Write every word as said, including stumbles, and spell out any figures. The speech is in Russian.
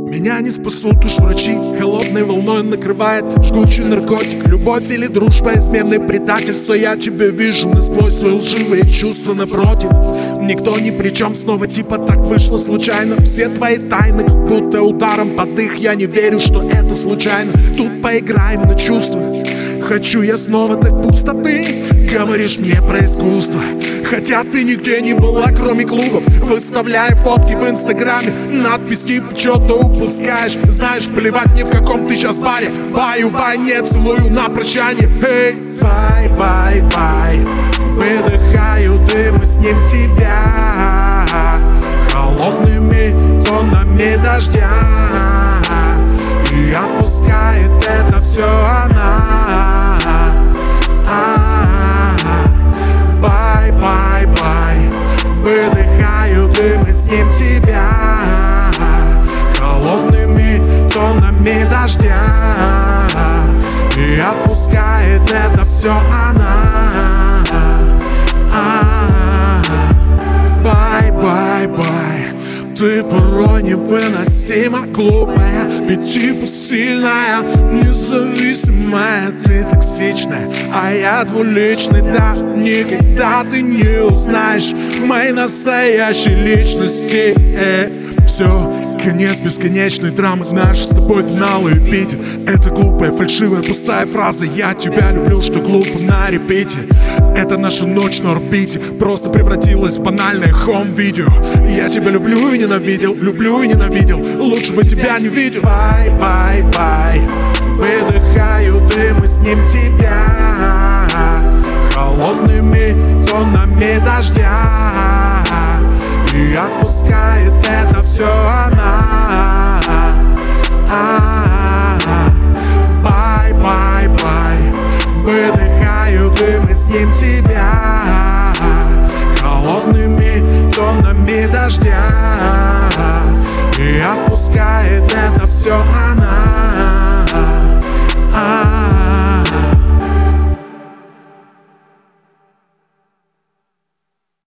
Меня не спасут уж врачи, холодной волной накрывает жгучий наркотик. Любовь или дружба, измены, предательство. Я тебя вижу насквозь, твои лживые чувства напротив. Никто ни при чем, снова типа так вышло случайно. Все твои тайны, будто ударом под их. Я не верю, что это случайно. Тут поиграем на чувствах. Хочу я снова так пустоты. Говоришь мне про искусство, хотя ты нигде не была, кроме клубов. Выставляя фотки в инстаграме, надпись типа что-то упускаешь. Знаешь, плевать мне в каком ты сейчас баре. Баю-бай, не целую на прощание. Эй, бай-бай-бай. Выдыхаю дым и с ним тебя холодными тонами дождя. И отпускает это все она. Выдыхаю дым и с ним тебя холодными тонами дождя. И отпускает это все она. Бай-бай-бай. Ты порой невыносимо глупая и типа сильная, независимая. Ты токсичная, а я двуличный. Да, никогда ты не узнаешь моей настоящей личности. э, Все, конец бесконечной драмы. Наш с тобой финал и эпитет. Это глупая, фальшивая, пустая фраза. Я тебя люблю, что глупо на репите. Это наша ночь на орбите просто превратилась в банальное хом-видео. Я тебя люблю и ненавидел, люблю и ненавидел. Лучше бы тебя не видел. Бай-бай-бай. Выдыхаю дым и с ним тебя холодными тонами дождя. И отпускает это все она. Бай-бай-бай. Выдыхаю дым и с ним тебя холодными тонами дождя. И отпускает это все она.